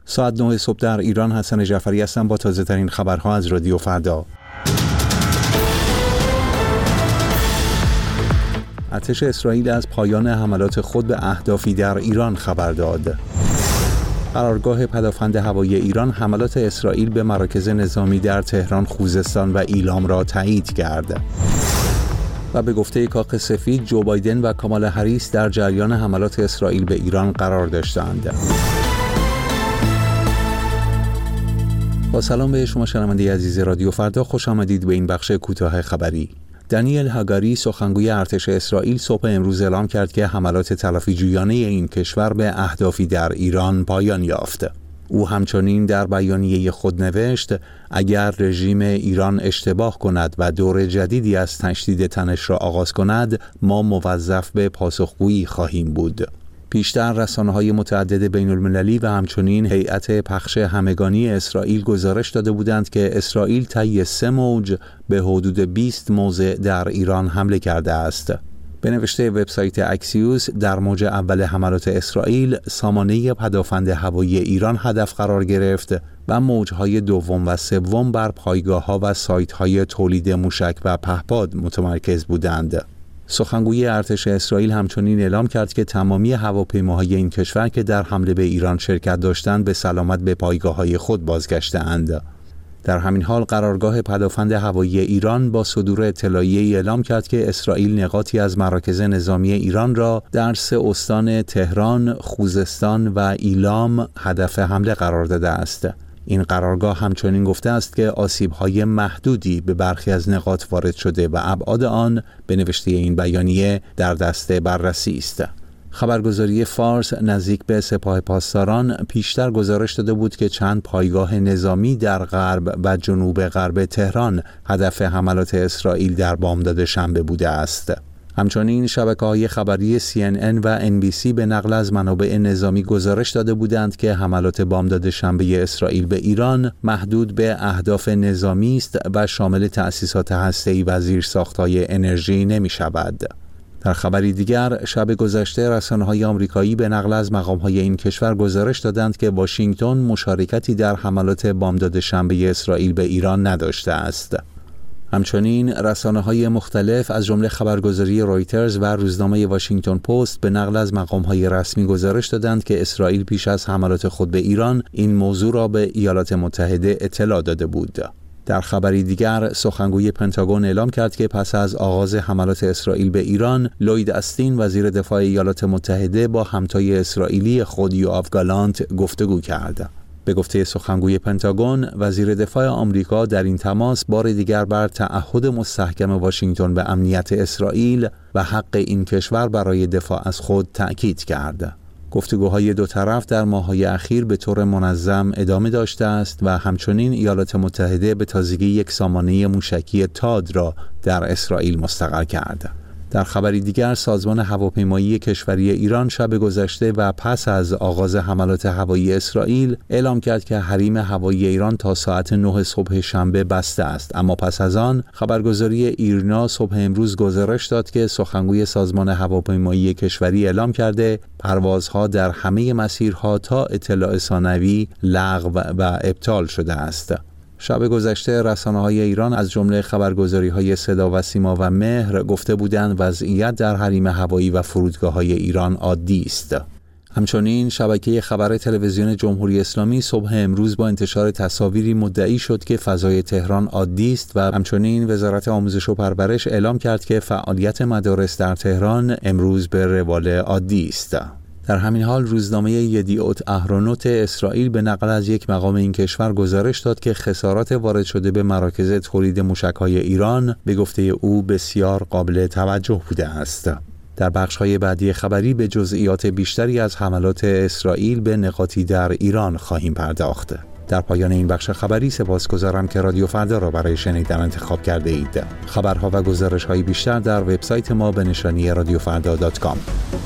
ساعت 9 صبح در ایران. حسن جعفری هستم با تازه ترین خبرها از رادیو فردا. ارتش اسرائیل از پایان حملات خود به اهدافی در ایران خبر داد. قرارگاه پدافند هوایی ایران حملات اسرائیل به مراکز نظامی در تهران، خوزستان و ایلام را تایید کرد. و به گفته کاخ سفید، جو بایدن و کامالا هریس در جریان حملات اسرائیل به ایران قرار داشتند. با سلام به شما شنونده عزیز رادیو فردا، خوش آمدید به این بخش کوتاه خبری. دانیل هاگاری، سخنگوی ارتش اسرائیل، صبح امروز اعلام کرد که حملات تلافی‌جویانه این کشور به اهدافی در ایران پایان یافت. او همچنین در بیانیه خود نوشت: اگر رژیم ایران اشتباه کند و دور جدیدی از تشدید تنش را آغاز کند، ما موظف به پاسخگویی خواهیم بود. پیشتر رسانه‌های متعدد بین‌المللی و همچنین هیئت پخش همگانی اسرائیل گزارش داده بودند که اسرائیل طی 3 موج به حدود 20 موضع در ایران حمله کرده است. به نوشته وبسایت اکسیوس، در موج اول حملات اسرائیل سامانه پدافند هوایی ایران هدف قرار گرفت و موج‌های دوم و سوم بر پایگاه‌ها و سایت‌های تولید موشک و پهپاد متمرکز بودند. سخنگوی ارتش اسرائیل همچنین اعلام کرد که تمامی هواپیماهای این کشور که در حمله به ایران شرکت داشتند به سلامت به پایگاه‌های خود بازگشته‌اند. در همین حال قرارگاه پدافند هوایی ایران با صدور اطلاعیه‌ای اعلام کرد که اسرائیل نقاطی از مراکز نظامی ایران را در 3 استان تهران، خوزستان و ایلام هدف حمله قرار داده است. این قرارگاه همچنین گفته است که آسیب‌های محدودی به برخی از نقاط وارد شده و ابعاد آن به نوشته این بیانیه در دست بررسی است. خبرگزاری فارس نزدیک به سپاه پاسداران پیشتر گزارش داده بود که چند پایگاه نظامی در غرب و جنوب غرب تهران هدف حملات اسرائیل در بامداد شنبه بوده است. همچنین شبکه‌های خبری CNN و NBC به نقل از منابع نظامی گزارش داده بودند که حملات بامداد شنبه اسرائیل به ایران محدود به اهداف نظامی است و شامل تأسیسات هسته‌ای و زیرساخت‌های انرژی نمی‌شود. در خبری دیگر، شب گذشته رسانه‌های آمریکایی به نقل از مقام‌های این کشور گزارش دادند که واشنگتن مشارکتی در حملات بامداد شنبه اسرائیل به ایران نداشته است. همچنین رسانه‌های مختلف از جمله خبرگزاری رویترز و روزنامه واشنگتن پست به نقل از مقام‌های رسمی گزارش دادند که اسرائیل پیش از حملات خود به ایران این موضوع را به ایالات متحده اطلاع داده بود. در خبری دیگر، سخنگوی پنتاگون اعلام کرد که پس از آغاز حملات اسرائیل به ایران، لوید استین وزیر دفاع ایالات متحده با همتای اسرائیلی خود یوآف گالانت گفتگو کرد. به گفته سخنگوی پنتاگون، وزیر دفاع آمریکا در این تماس بار دیگر بر تعهد مستحکم واشنگتن به امنیت اسرائیل و حق این کشور برای دفاع از خود تأکید کرد. گفتگوهای دو طرف در ماه‌های اخیر به طور منظم ادامه داشته است و همچنین ایالات متحده به تازگی یک سامانه موشکی تاد را در اسرائیل مستقر کرد. در خبری دیگر، سازمان هواپیمایی کشوری ایران شب گذشته و پس از آغاز حملات هوایی اسرائیل اعلام کرد که حریم هوایی ایران تا ساعت 9 صبح شنبه بسته است، اما پس از آن خبرگزاری ایرنا صبح امروز گزارش داد که سخنگوی سازمان هواپیمایی کشوری اعلام کرده پروازها در همه مسیرها تا اطلاع ثانوی لغو و ابطال شده است. شب گذشته رسانه‌های ایران از جمله خبرگزاری‌های صدا و سیما و مهر گفته بودند وضعیت در حریم هوایی و فرودگاه‌های ایران عادی است. همچنین شبکه خبر تلویزیون جمهوری اسلامی صبح امروز با انتشار تصاویری مدعی شد که فضای تهران عادی است و همچنین وزارت آموزش و پرورش اعلام کرد که فعالیت مدارس در تهران امروز به روال عادی است. در همین حال روزنامه یدیعوت اهرونوت اسرائیل به نقل از یک مقام این کشور گزارش داد که خسارات وارد شده به مراکز تولید موشک‌های ایران به گفته او بسیار قابل توجه بوده است. در بخش‌های بعدی خبری به جزئیات بیشتری از حملات اسرائیل به نقاطی در ایران خواهیم پرداخت. در پایان این بخش خبری سپاسگزارم که رادیو فردا را برای شنیدن انتخاب کرده اید. خبرها و گزارش‌های بیشتر در وبسایت ما به نشانی radiofrda.com.